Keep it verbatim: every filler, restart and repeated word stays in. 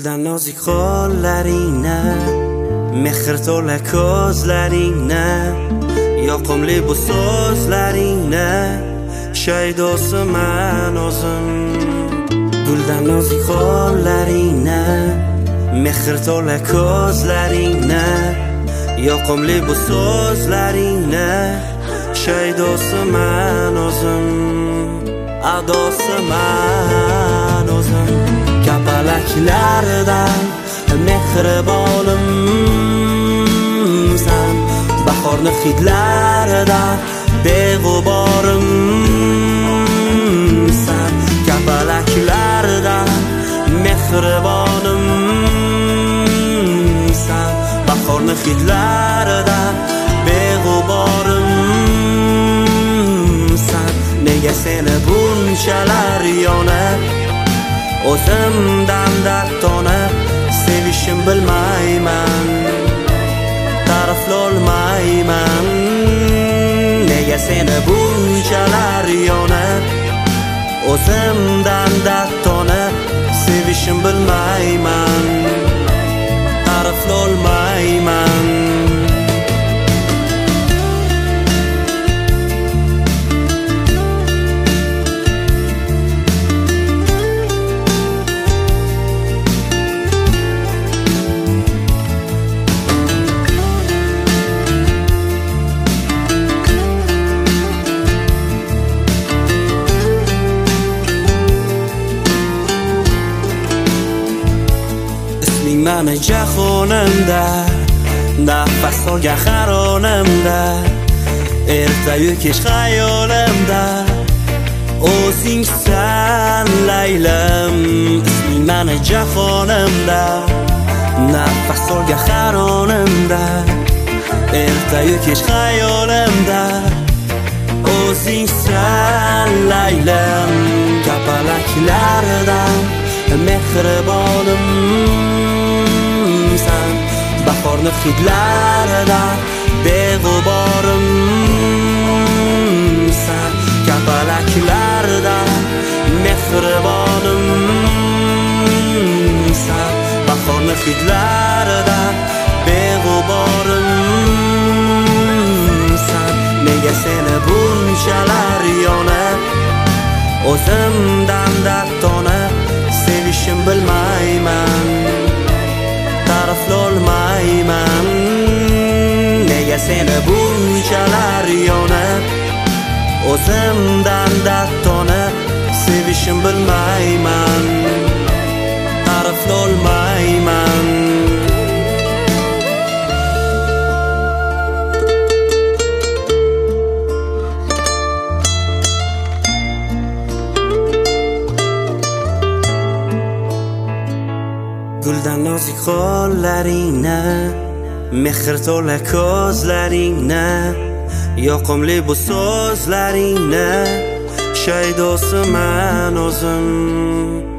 Guldan nozik qo'llaringni, mehr to'la ko'zlaringni, yoqimli bu so'zlaringni, shaydosiman o'zim. Guldan nozik qo'llaringni, mehr to'la ko'zlaringni, yoqimli bu so'zlaringni, shaydosiman o'zim. Adosiman o'zim. Kapalaklardan mehribonimsan, bahorni hidlaridan beg'uborimsan. Kapalaklardan mehribonimsan, bahorni hidlaridan beg'uborimsan. Nega seni bunchalar yonib, o'zimdan dard tonib, sevishim bilmayman, ta'riflolmayman. Nega seni bunchalar yonib, o'zimdan dard tonib, sevishim bilmayman, ta'riflolmayman. Mani jahonimda, nafas olgan haronimda, ertayu kech xayolimda o'zingsan Laylim. Isming mani jahonimda, nafas olgan haronimda, ertayu kech xayolimda o'zingsan Laylim. Kapalaklardan mehribonimsan, bahorni hidlaridan beg'uborimsan. Kapalaklardan mehribonimsan, bahorni hidlaridan beg'uborimsan. Nega seni bunchalar yonib, o'zimdan dard tonib, sevishim bilmayman, ta'riflolmayman. Nega seni bunchalar yonib, o'zimdan dard tonib, sevishim bilmayman, ta'riflolmayman. Guldan nozik qo'llaringni, mehr to'la ko'zlaringni, yoqimli bu so'zlaringni, shaydosiman o'zim.